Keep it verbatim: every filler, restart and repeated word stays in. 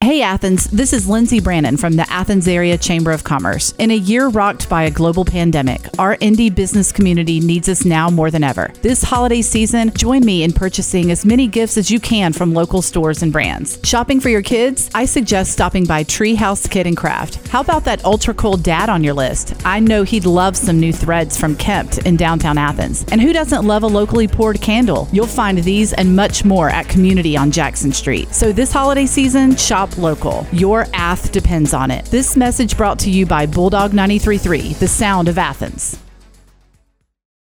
Hey Athens, this is Lindsay Brannon from the Athens Area Chamber of Commerce. In a year rocked by a global pandemic, our indie business community needs us now more than ever. This holiday season, join me in purchasing as many gifts as you can from local stores and brands. Shopping for your kids? I suggest stopping by Treehouse Kid and Craft. How about that ultra cool dad on your list? I know he'd love some new threads from Kempt in downtown Athens. And who doesn't love a locally poured candle? You'll find these and much more at Community on Jackson Street. So this holiday season, shop local. Your Ath depends on it. This message brought to you by Bulldog ninety-three point three, the sound of Athens.